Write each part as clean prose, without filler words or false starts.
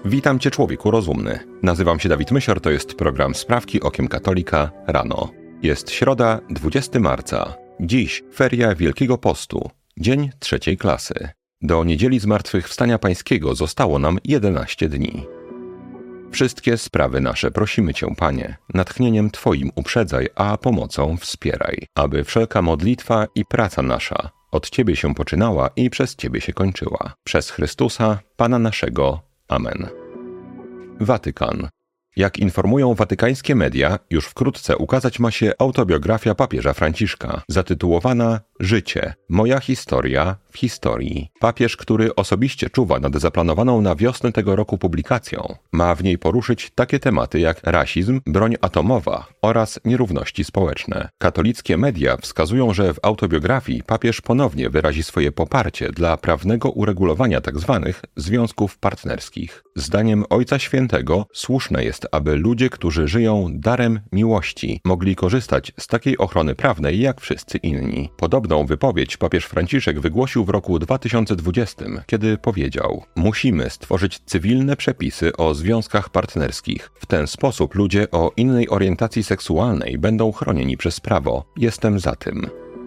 Witam Cię, człowieku rozumny. Nazywam się Dawid Mysior, to jest program Sprawki Okiem Katolika rano. Jest środa, 20 marca. Dziś feria Wielkiego Postu, dzień 3. klasy. Do niedzieli Zmartwychwstania Pańskiego zostało nam 11 dni. Wszystkie sprawy nasze prosimy Cię, Panie, natchnieniem Twoim uprzedzaj, a pomocą wspieraj, aby wszelka modlitwa i praca nasza od Ciebie się poczynała i przez Ciebie się kończyła. Przez Chrystusa, Pana naszego. Amen. Watykan. Jak informują watykańskie media, już wkrótce ukazać ma się autobiografia papieża Franciszka, zatytułowana Życie. Moja historia w historii. Papież, który osobiście czuwa nad zaplanowaną na wiosnę tego roku publikacją, ma w niej poruszyć takie tematy jak rasizm, broń atomowa oraz nierówności społeczne. Katolickie media wskazują, że w autobiografii papież ponownie wyrazi swoje poparcie dla prawnego uregulowania tzw. związków partnerskich. Zdaniem Ojca Świętego słuszne jest, aby ludzie, którzy żyją darem miłości, mogli korzystać z takiej ochrony prawnej jak wszyscy inni. Podobną wypowiedź papież Franciszek wygłosił w roku 2020, kiedy powiedział: musimy stworzyć cywilne przepisy o związkach partnerskich. W ten sposób ludzie o innej orientacji seksualnej będą chronieni przez prawo. Jestem za tym.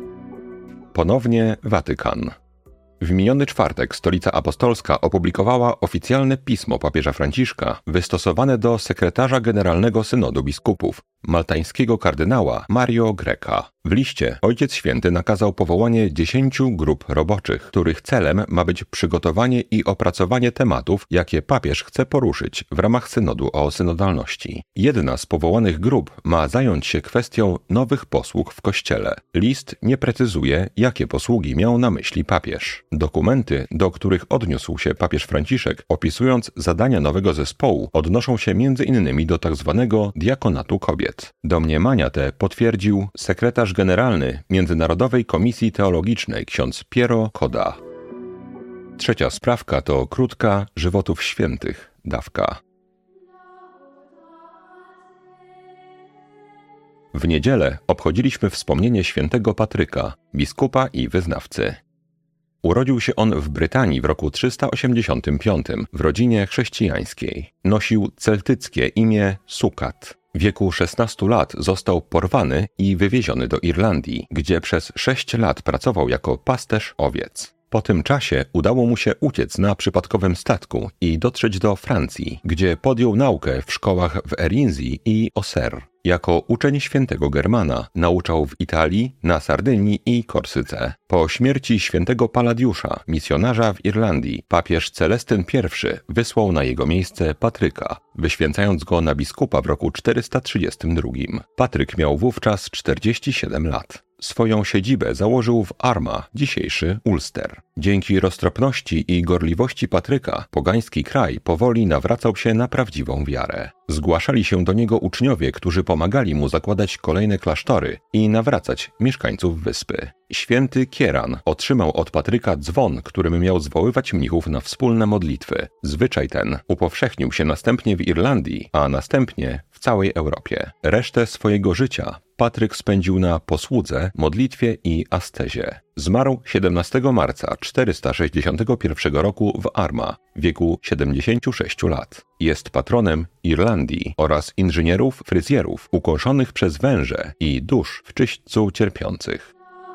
Ponownie Watykan. W miniony czwartek Stolica Apostolska opublikowała oficjalne pismo papieża Franciszka wystosowane do sekretarza generalnego Synodu Biskupów, maltańskiego kardynała Mario Greca. W liście Ojciec Święty nakazał powołanie 10 grup roboczych, których celem ma być przygotowanie i opracowanie tematów, jakie papież chce poruszyć w ramach synodu o synodalności. Jedna z powołanych grup ma zająć się kwestią nowych posług w Kościele. List nie precyzuje, jakie posługi miał na myśli papież. Dokumenty, do których odniósł się papież Franciszek, opisując zadania nowego zespołu, odnoszą się m.in. do tzw. diakonatu kobiet. Domniemania te potwierdził sekretarz generalny Międzynarodowej Komisji Teologicznej ksiądz Piero Coda. Trzecia sprawka to krótka żywotów świętych dawka. W niedzielę obchodziliśmy wspomnienie świętego Patryka, biskupa i wyznawcy. Urodził się on w Brytanii w roku 385 w rodzinie chrześcijańskiej. Nosił celtyckie imię Sukat. W wieku 16 lat został porwany i wywieziony do Irlandii, gdzie przez 6 lat pracował jako pasterz owiec. Po tym czasie udało mu się uciec na przypadkowym statku i dotrzeć do Francji, gdzie podjął naukę w szkołach w Erinzji i Auxerre. Jako uczeń świętego Germana nauczał w Italii, na Sardynii i Korsyce. Po śmierci świętego Paladiusza, misjonarza w Irlandii, papież Celestyn I wysłał na jego miejsce Patryka, wyświęcając go na biskupa w roku 432. Patryk miał wówczas 47 lat. Swoją siedzibę założył w Armagh, dzisiejszy Ulster. Dzięki roztropności i gorliwości Patryka pogański kraj powoli nawracał się na prawdziwą wiarę. Zgłaszali się do niego uczniowie, którzy pomagali mu zakładać kolejne klasztory i nawracać mieszkańców wyspy. Święty Kieran otrzymał od Patryka dzwon, którym miał zwoływać mnichów na wspólne modlitwy. Zwyczaj ten upowszechnił się następnie w Irlandii, a następnie w całej Europie. Resztę swojego życia Patryk spędził na posłudze, modlitwie i ascezie. Zmarł 17 marca 461 roku w Armagh w wieku 76 lat. Jest patronem Irlandii oraz inżynierów, fryzjerów, ukąszonych przez węże i dusz w czyśćcu cierpiących.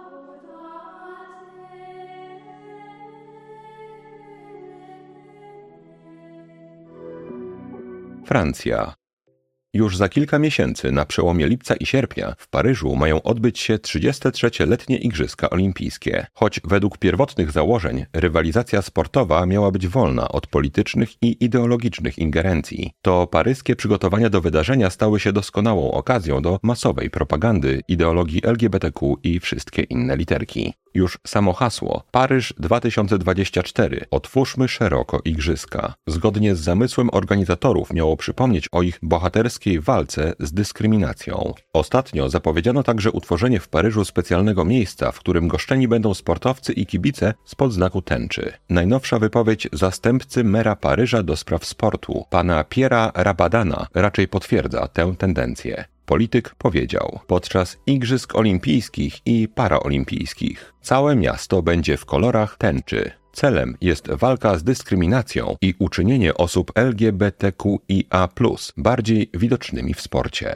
Francja. Już za kilka miesięcy, na przełomie lipca i sierpnia, w Paryżu mają odbyć się 33. letnie Igrzyska Olimpijskie. Choć według pierwotnych założeń rywalizacja sportowa miała być wolna od politycznych i ideologicznych ingerencji, to paryskie przygotowania do wydarzenia stały się doskonałą okazją do masowej propagandy ideologii LGBTQ i wszystkie inne literki. Już samo hasło Paryż 2024 otwórzmy szeroko Igrzyska. Zgodnie z zamysłem organizatorów miało przypomnieć o ich bohaterskiej walce z dyskryminacją. Ostatnio zapowiedziano także utworzenie w Paryżu specjalnego miejsca, w którym goszczeni będą sportowcy i kibice spod znaku tęczy. Najnowsza wypowiedź zastępcy mera Paryża do spraw sportu, pana Pierre'a Rabadana, raczej potwierdza tę tendencję. Polityk powiedział: podczas Igrzysk Olimpijskich i Paraolimpijskich całe miasto będzie w kolorach tęczy. celem jest walka z dyskryminacją i uczynienie osób LGBTQIA+, bardziej widocznymi w sporcie.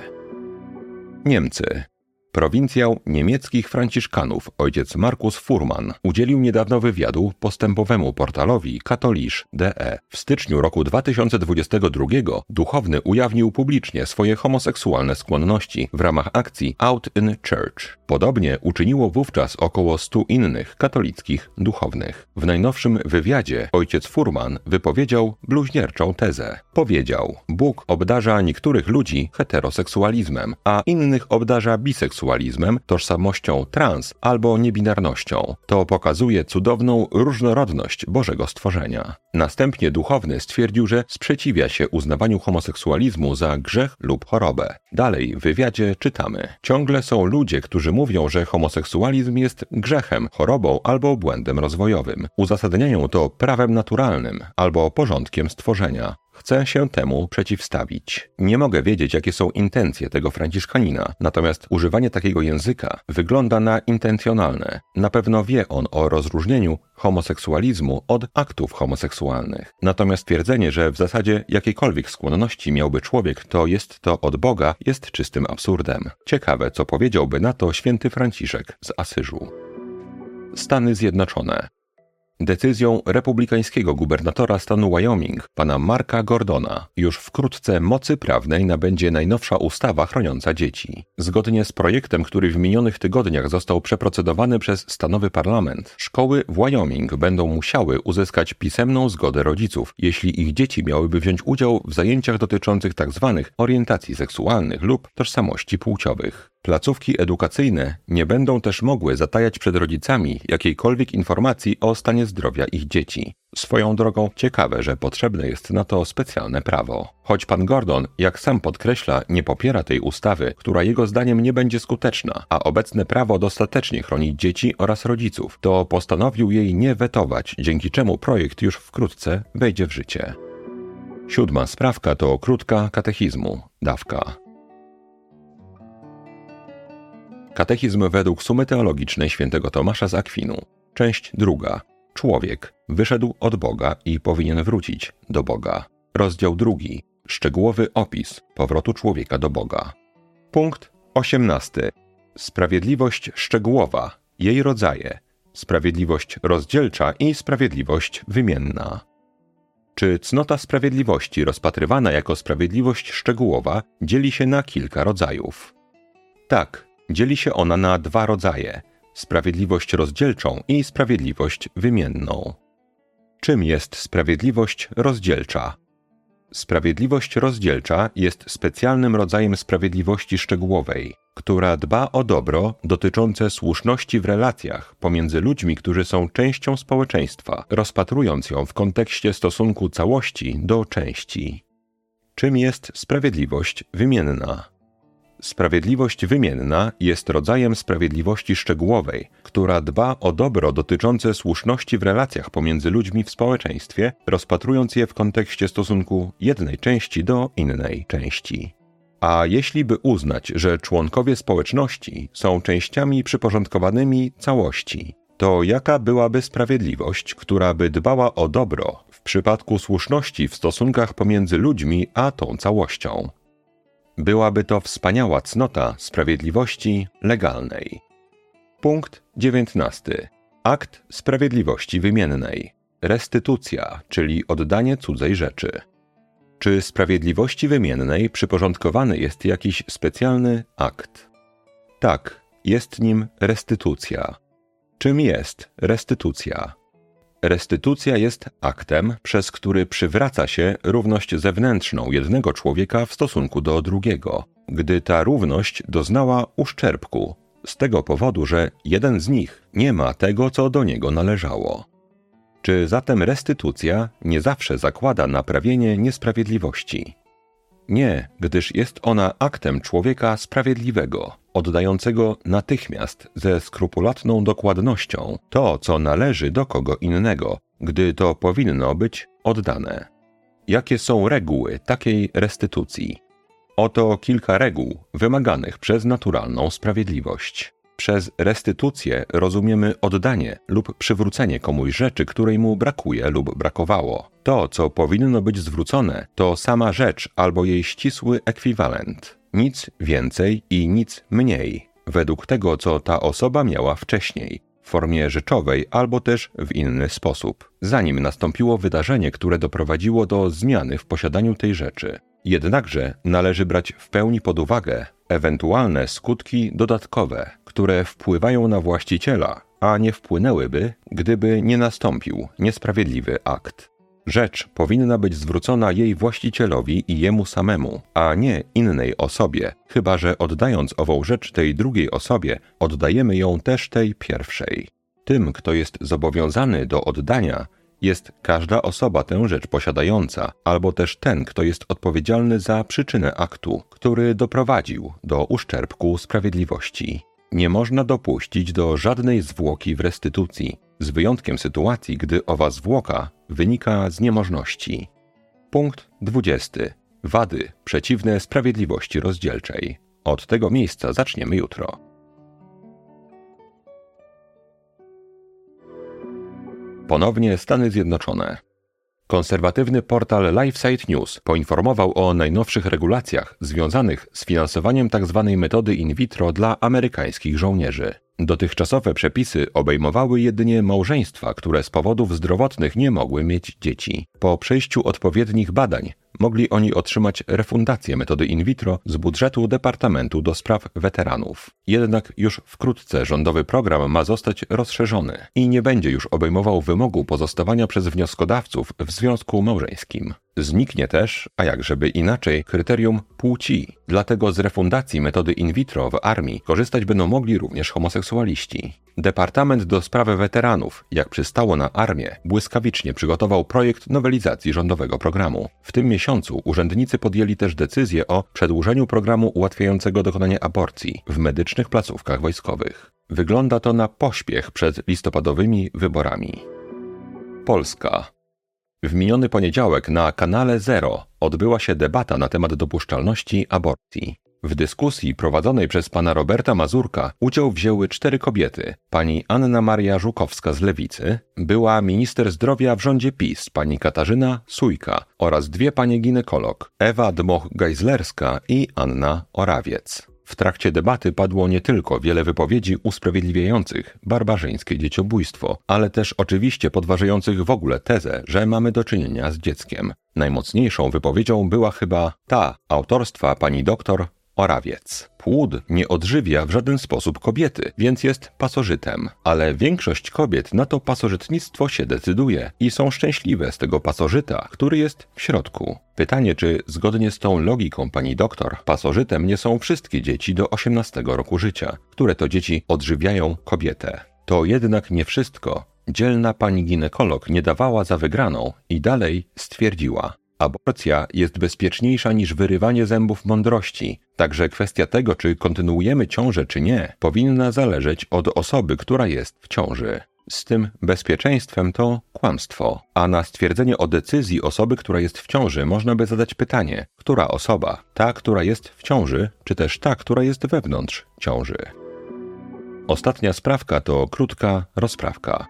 Niemcy. Prowincjał niemieckich franciszkanów ojciec Markus Fuhrmann udzielił niedawno wywiadu postępowemu portalowi Katholisch.de. W styczniu roku 2022 duchowny ujawnił publicznie swoje homoseksualne skłonności w ramach akcji Out in Church. Podobnie uczyniło wówczas około 100 innych katolickich duchownych. W najnowszym wywiadzie ojciec Fuhrmann wypowiedział bluźnierczą tezę. Powiedział: Bóg obdarza niektórych ludzi heteroseksualizmem, a innych obdarza biseksualizmem, tożsamością trans albo niebinarnością. To pokazuje cudowną różnorodność Bożego stworzenia. Następnie duchowny stwierdził, że sprzeciwia się uznawaniu homoseksualizmu za grzech lub chorobę. Dalej w wywiadzie czytamy: ciągle są ludzie, którzy mówią, że homoseksualizm jest grzechem, chorobą albo błędem rozwojowym. Uzasadniają to prawem naturalnym albo porządkiem stworzenia. Chcę się temu przeciwstawić. Nie mogę wiedzieć, jakie są intencje tego franciszkanina, natomiast używanie takiego języka wygląda na intencjonalne. Na pewno wie on o rozróżnieniu homoseksualizmu od aktów homoseksualnych. Natomiast twierdzenie, że w zasadzie jakiejkolwiek skłonności miałby człowiek, to jest to od Boga, jest czystym absurdem. Ciekawe, co powiedziałby na to święty Franciszek z Asyżu. Stany Zjednoczone. Decyzją republikańskiego gubernatora stanu Wyoming, pana Marka Gordona, już wkrótce mocy prawnej nabędzie najnowsza ustawa chroniąca dzieci. Zgodnie z projektem, który w minionych tygodniach został przeprocedowany przez stanowy parlament, szkoły w Wyoming będą musiały uzyskać pisemną zgodę rodziców, jeśli ich dzieci miałyby wziąć udział w zajęciach dotyczących tzw. orientacji seksualnych lub tożsamości płciowych. Placówki edukacyjne nie będą też mogły zatajać przed rodzicami jakiejkolwiek informacji o stanie zdrowia ich dzieci. Swoją drogą ciekawe, że potrzebne jest na to specjalne prawo. Choć pan Gordon, jak sam podkreśla, nie popiera tej ustawy, która jego zdaniem nie będzie skuteczna, a obecne prawo dostatecznie chroni dzieci oraz rodziców, to postanowił jej nie wetować, dzięki czemu projekt już wkrótce wejdzie w życie. 7. sprawka to krótka katechizmu, dawka. Katechizm według sumy teologicznej świętego Tomasza z Akwinu. Część 2. Człowiek wyszedł od Boga i powinien wrócić do Boga. Rozdział 2. Szczegółowy opis powrotu człowieka do Boga. Punkt 18. Sprawiedliwość szczegółowa, jej rodzaje, sprawiedliwość rozdzielcza i sprawiedliwość wymienna. Czy cnota sprawiedliwości rozpatrywana jako sprawiedliwość szczegółowa dzieli się na kilka rodzajów? Tak. Dzieli się ona na 2 rodzaje: sprawiedliwość rozdzielczą i sprawiedliwość wymienną. Czym jest sprawiedliwość rozdzielcza? Sprawiedliwość rozdzielcza jest specjalnym rodzajem sprawiedliwości szczegółowej, która dba o dobro dotyczące słuszności w relacjach pomiędzy ludźmi, którzy są częścią społeczeństwa, rozpatrując ją w kontekście stosunku całości do części. Czym jest sprawiedliwość wymienna? Sprawiedliwość wymienna jest rodzajem sprawiedliwości szczegółowej, która dba o dobro dotyczące słuszności w relacjach pomiędzy ludźmi w społeczeństwie, rozpatrując je w kontekście stosunku jednej części do innej części. A jeśli by uznać, że członkowie społeczności są częściami przyporządkowanymi całości, to jaka byłaby sprawiedliwość, która by dbała o dobro w przypadku słuszności w stosunkach pomiędzy ludźmi a tą całością? Byłaby to wspaniała cnota sprawiedliwości legalnej. Punkt 19. Akt sprawiedliwości wymiennej. Restytucja, czyli oddanie cudzej rzeczy. Czy sprawiedliwości wymiennej przyporządkowany jest jakiś specjalny akt? Tak, jest nim restytucja. Czym jest restytucja? Restytucja jest aktem, przez który przywraca się równość zewnętrzną jednego człowieka w stosunku do drugiego, gdy ta równość doznała uszczerbku, z tego powodu, że jeden z nich nie ma tego, co do niego należało. Czy zatem restytucja nie zawsze zakłada naprawienie niesprawiedliwości? Nie, gdyż jest ona aktem człowieka sprawiedliwego, oddającego natychmiast ze skrupulatną dokładnością to, co należy do kogo innego, gdy to powinno być oddane. Jakie są reguły takiej restytucji? Oto kilka reguł wymaganych przez naturalną sprawiedliwość. Przez restytucję rozumiemy oddanie lub przywrócenie komuś rzeczy, której mu brakuje lub brakowało. To, co powinno być zwrócone, to sama rzecz albo jej ścisły ekwiwalent. Nic więcej i nic mniej, według tego, co ta osoba miała wcześniej, w formie rzeczowej albo też w inny sposób, zanim nastąpiło wydarzenie, które doprowadziło do zmiany w posiadaniu tej rzeczy. Jednakże należy brać w pełni pod uwagę ewentualne skutki dodatkowe, które wpływają na właściciela, a nie wpłynęłyby, gdyby nie nastąpił niesprawiedliwy akt. Rzecz powinna być zwrócona jej właścicielowi i jemu samemu, a nie innej osobie, chyba że oddając ową rzecz tej drugiej osobie, oddajemy ją też tej pierwszej. Tym, kto jest zobowiązany do oddania, jest każda osoba tę rzecz posiadająca, albo też ten, kto jest odpowiedzialny za przyczynę aktu, który doprowadził do uszczerbku sprawiedliwości. Nie można dopuścić do żadnej zwłoki w restytucji, z wyjątkiem sytuacji, gdy owa zwłoka wynika z niemożności. Punkt 20. Wady przeciwne sprawiedliwości rozdzielczej. Od tego miejsca zaczniemy jutro. Ponownie Stany Zjednoczone. Konserwatywny portal LifeSite News poinformował o najnowszych regulacjach związanych z finansowaniem tzw. metody in vitro dla amerykańskich żołnierzy. Dotychczasowe przepisy obejmowały jedynie małżeństwa, które z powodów zdrowotnych nie mogły mieć dzieci. Po przejściu odpowiednich badań mogli oni otrzymać refundację metody in vitro z budżetu Departamentu do Spraw Weteranów. Jednak już wkrótce rządowy program ma zostać rozszerzony i nie będzie już obejmował wymogu pozostawania przez wnioskodawców w związku małżeńskim. Zniknie też, a jakżeby inaczej, kryterium płci. Dlatego z refundacji metody in vitro w armii korzystać będą mogli również homoseksualiści. Departament do Spraw Weteranów, jak przystało na armię, błyskawicznie przygotował projekt nowelizacji rządowego programu. W tym miesiącu urzędnicy podjęli też decyzję o przedłużeniu programu ułatwiającego dokonanie aborcji w medycznych placówkach wojskowych. Wygląda to na pośpiech przed listopadowymi wyborami. Polska. W miniony poniedziałek na kanale Zero odbyła się debata na temat dopuszczalności aborcji. W dyskusji prowadzonej przez pana Roberta Mazurka udział wzięły 4 kobiety. Pani Anna Maria Żukowska z Lewicy, była minister zdrowia w rządzie PiS, pani Katarzyna Sójka oraz 2 panie ginekolog, Ewa Dmoch-Geislerska i Anna Orawiec. W trakcie debaty padło nie tylko wiele wypowiedzi usprawiedliwiających barbarzyńskie dzieciobójstwo, ale też oczywiście podważających w ogóle tezę, że mamy do czynienia z dzieckiem. Najmocniejszą wypowiedzią była chyba ta autorstwa pani doktor Orawiec. Płód nie odżywia w żaden sposób kobiety, więc jest pasożytem, ale większość kobiet na to pasożytnictwo się decyduje i są szczęśliwe z tego pasożyta, który jest w środku. Pytanie, czy zgodnie z tą logiką pani doktor, pasożytem nie są wszystkie dzieci do 18 roku życia, które to dzieci odżywiają kobietę. To jednak nie wszystko. Dzielna pani ginekolog nie dawała za wygraną i dalej stwierdziła: aborcja jest bezpieczniejsza niż wyrywanie zębów mądrości, także kwestia tego, czy kontynuujemy ciążę czy nie, powinna zależeć od osoby, która jest w ciąży. Z tym bezpieczeństwem to kłamstwo, a na stwierdzenie o decyzji osoby, która jest w ciąży, można by zadać pytanie, która osoba? Ta, która jest w ciąży, czy też ta, która jest wewnątrz ciąży? Ostatnia sprawka to krótka rozprawka.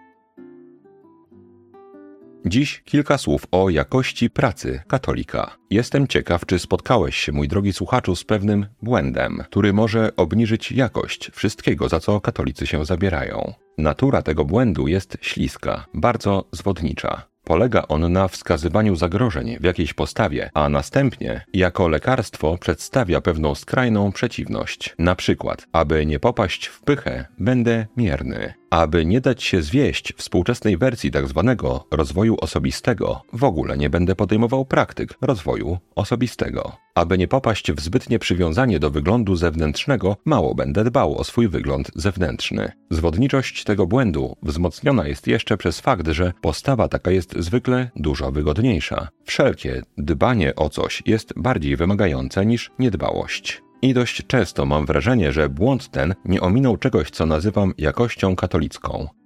Dziś kilka słów o jakości pracy katolika. Jestem ciekaw, czy spotkałeś się, mój drogi słuchaczu, z pewnym błędem, który może obniżyć jakość wszystkiego, za co katolicy się zabierają. Natura tego błędu jest śliska, bardzo zwodnicza. Polega on na wskazywaniu zagrożeń w jakiejś postawie, a następnie jako lekarstwo przedstawia pewną skrajną przeciwność. Na przykład, aby nie popaść w pychę, będę mierny. Aby nie dać się zwieść współczesnej wersji tzw. rozwoju osobistego, w ogóle nie będę podejmował praktyk rozwoju osobistego. Aby nie popaść w zbytnie przywiązanie do wyglądu zewnętrznego, mało będę dbał o swój wygląd zewnętrzny. Zwodniczość tego błędu wzmocniona jest jeszcze przez fakt, że postawa taka jest zwykle dużo wygodniejsza. Wszelkie dbanie o coś jest bardziej wymagające niż niedbałość. I dość często mam wrażenie, że błąd ten nie ominął czegoś, co nazywam jakością katolicką.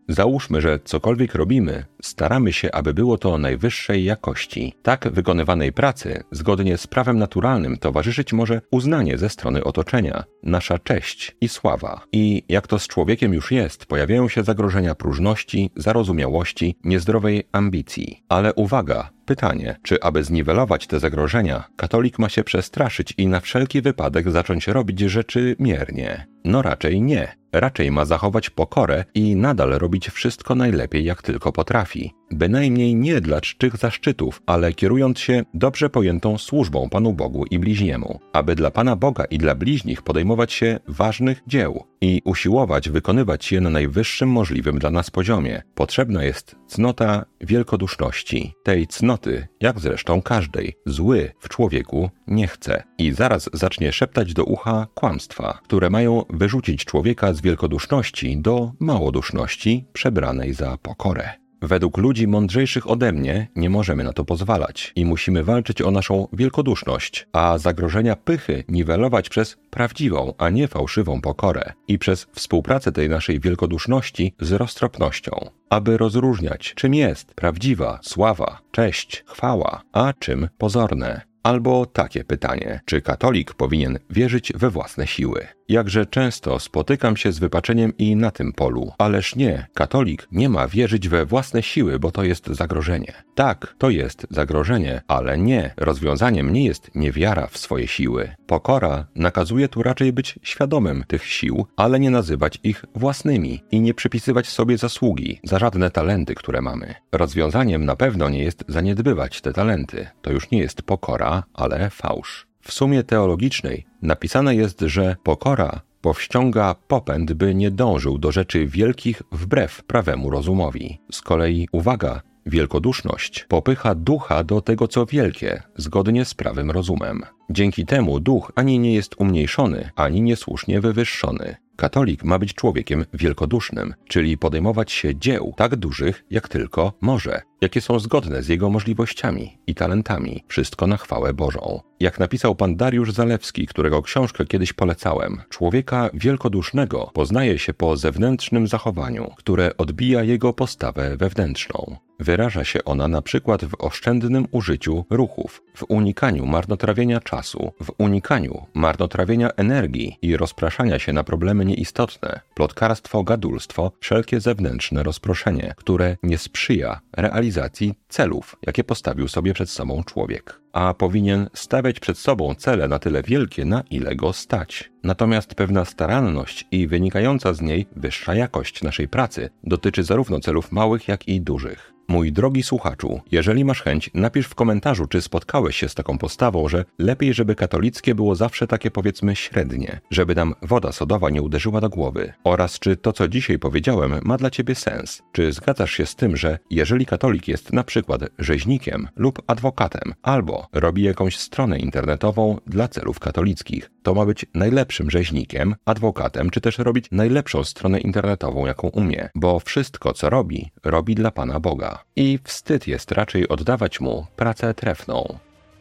Załóżmy, że cokolwiek robimy, staramy się, aby było to najwyższej jakości. Tak wykonywanej pracy, zgodnie z prawem naturalnym, towarzyszyć może uznanie ze strony otoczenia, nasza cześć i sława. I jak to z człowiekiem już jest, pojawiają się zagrożenia próżności, zarozumiałości, niezdrowej ambicji. Ale uwaga! Pytanie, czy aby zniwelować te zagrożenia, katolik ma się przestraszyć i na wszelki wypadek zacząć robić rzeczy miernie? No raczej nie. Raczej ma zachować pokorę i nadal robić wszystko najlepiej jak tylko potrafi. Bynajmniej nie dla czczych zaszczytów, ale kierując się dobrze pojętą służbą Panu Bogu i bliźniemu, aby dla Pana Boga i dla bliźnich podejmować się ważnych dzieł i usiłować wykonywać je na najwyższym możliwym dla nas poziomie. Potrzebna jest cnota wielkoduszności. Tej cnoty, jak zresztą każdej, zły w człowieku nie chce. I zaraz zacznie szeptać do ucha kłamstwa, które mają wyrzucić człowieka z wielkoduszności do małoduszności przebranej za pokorę. Według ludzi mądrzejszych ode mnie nie możemy na to pozwalać i musimy walczyć o naszą wielkoduszność, a zagrożenia pychy niwelować przez prawdziwą, a nie fałszywą pokorę i przez współpracę tej naszej wielkoduszności z roztropnością, aby rozróżniać, czym jest prawdziwa sława, cześć, chwała, a czym pozorne. Albo takie pytanie, czy katolik powinien wierzyć we własne siły? Jakże często spotykam się z wypaczeniem i na tym polu. Ależ nie, katolik nie ma wierzyć we własne siły, bo to jest zagrożenie. Tak, to jest zagrożenie, ale nie. Rozwiązaniem nie jest niewiara w swoje siły. Pokora nakazuje tu raczej być świadomym tych sił, ale nie nazywać ich własnymi i nie przypisywać sobie zasługi za żadne talenty, które mamy. Rozwiązaniem na pewno nie jest zaniedbywać te talenty. To już nie jest pokora, ale fałsz. W sumie teologicznej napisane jest, że pokora powściąga popęd, by nie dążył do rzeczy wielkich wbrew prawemu rozumowi. Z kolei, uwaga, wielkoduszność popycha ducha do tego, co wielkie, zgodnie z prawym rozumem. Dzięki temu duch ani nie jest umniejszony, ani niesłusznie wywyższony. Katolik ma być człowiekiem wielkodusznym, czyli podejmować się dzieł tak dużych, jak tylko może, jakie są zgodne z jego możliwościami i talentami, wszystko na chwałę Bożą. Jak napisał pan Dariusz Zalewski, którego książkę kiedyś polecałem, człowieka wielkodusznego poznaje się po zewnętrznym zachowaniu, które odbija jego postawę wewnętrzną. Wyraża się ona na przykład w oszczędnym użyciu ruchów, w unikaniu marnotrawienia czasu, w unikaniu marnotrawienia energii i rozpraszania się na problemy nieistotne, plotkarstwo, gadulstwo, wszelkie zewnętrzne rozproszenie, które nie sprzyja realizacji celów, jakie postawił sobie przed sobą człowiek. A powinien stawiać przed sobą cele na tyle wielkie, na ile go stać. Natomiast pewna staranność i wynikająca z niej wyższa jakość naszej pracy dotyczy zarówno celów małych, jak i dużych. Mój drogi słuchaczu, jeżeli masz chęć, napisz w komentarzu, czy spotkałeś się z taką postawą, że lepiej, żeby katolickie było zawsze takie, powiedzmy, średnie, żeby nam woda sodowa nie uderzyła do głowy. Oraz czy to, co dzisiaj powiedziałem, ma dla ciebie sens. Czy zgadzasz się z tym, że jeżeli katolik jest na przykład rzeźnikiem lub adwokatem, albo robi jakąś stronę internetową dla celów katolickich, to ma być najlepszym rzeźnikiem, adwokatem, czy też robić najlepszą stronę internetową, jaką umie, bo wszystko, co robi, robi dla Pana Boga. I wstyd jest raczej oddawać Mu pracę trefną.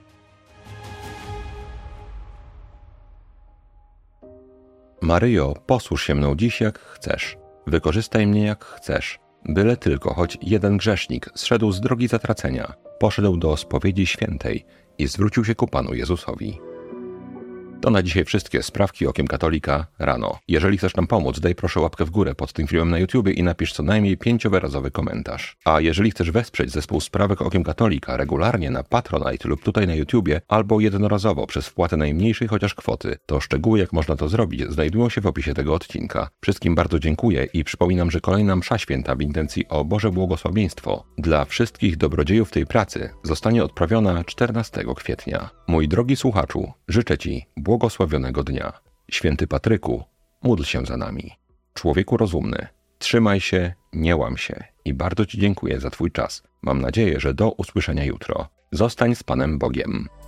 Maryjo, posłuż się mną dziś jak chcesz. Wykorzystaj mnie jak chcesz. Byle tylko choć jeden grzesznik zszedł z drogi zatracenia, poszedł do spowiedzi świętej i zwrócił się ku Panu Jezusowi. To na dzisiaj wszystkie sprawki okiem katolika rano. Jeżeli chcesz nam pomóc, daj proszę łapkę w górę pod tym filmem na YouTubie i napisz co najmniej 5-wyrazowy komentarz. A jeżeli chcesz wesprzeć zespół sprawek okiem katolika regularnie na Patronite lub tutaj na YouTubie, albo jednorazowo przez wpłatę najmniejszej chociaż kwoty, to szczegóły jak można to zrobić znajdują się w opisie tego odcinka. Wszystkim bardzo dziękuję i przypominam, że kolejna msza święta w intencji o Boże błogosławieństwo dla wszystkich dobrodziejów tej pracy zostanie odprawiona 14 kwietnia. Mój drogi słuchaczu, życzę Ci błogosławionego dnia. Święty Patryku, módl się za nami. Człowieku rozumny, trzymaj się, nie łam się i bardzo Ci dziękuję za Twój czas. Mam nadzieję, że do usłyszenia jutro. Zostań z Panem Bogiem.